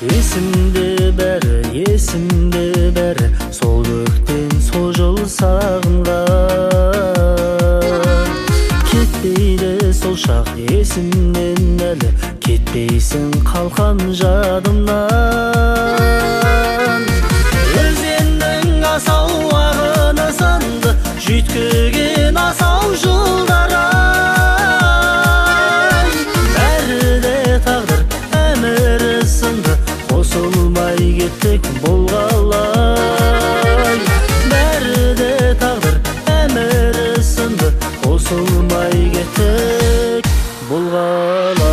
Есімде бәрі сол көктен сол жыл сағынған. Кетпейді сол шақ есімнен әлі, кетпейсің қалқан жадымнан. Өзеннің асау ағыны сынды, жүйткіген асау жылдар ай. Бәрі де тағдыр әмірі сынды, қосылмай кеттік бұл қалай. Бәрі де тағдыр әмірі сынды, қосылмай кеттік бұл қалай.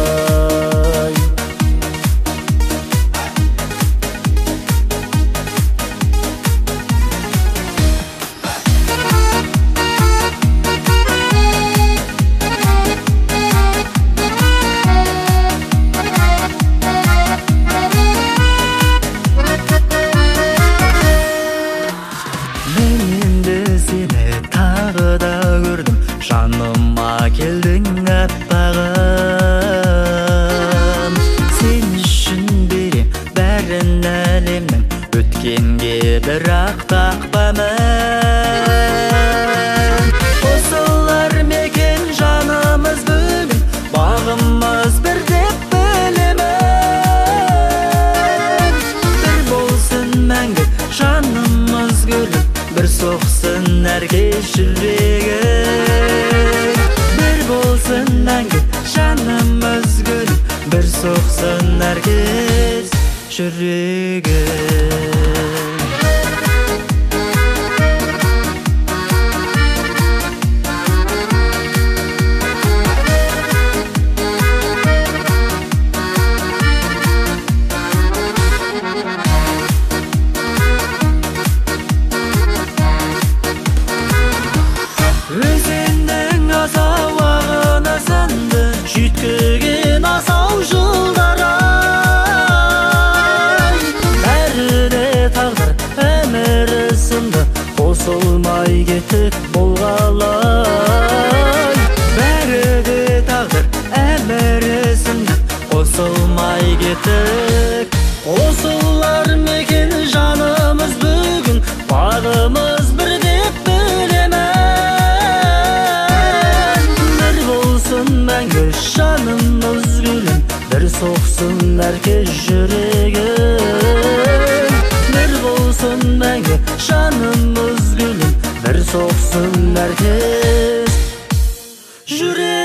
Жаныма келдің аппағым, сен үшін берем бәрін әлемнің, өткенге бірақ тақпамын. Осылар мекен жанымыз бүгін, бағымыз бір деп білемін. Бір болсын мәңгі жанымыз гүлім, бір соқсын әркез жүрегім. Мәңгі жанымыз гүл, бір соқсын әркез жүрегім. Өзеннің асау ағыны сынды, жүйткіген асау жылдар ай. Бәрі де тағдыр әмірі сынды, қосылмай кеттік бұл қалай. Бәрі де тағдыр әмірі сынды, қосылмай кеттік. Осылар мекен жанымыз бүгін, бағымыз бір деп білемін. Бір болсын мәңгі жанымыз гүлім, бір соқсын әркез жүрегім. Бір болсын мәңгі жанымыз гүлім, бір соқсын әркез жүрегім.